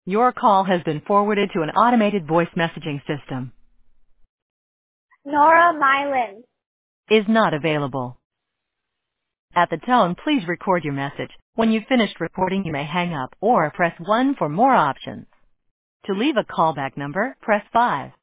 Your call has been forwarded to an automated voice messaging system. Nora Mylan. Is not available. At the tone, please record your message. When you've finished recording, you may hang up or press 1 for more options. To leave a callback number, press 5.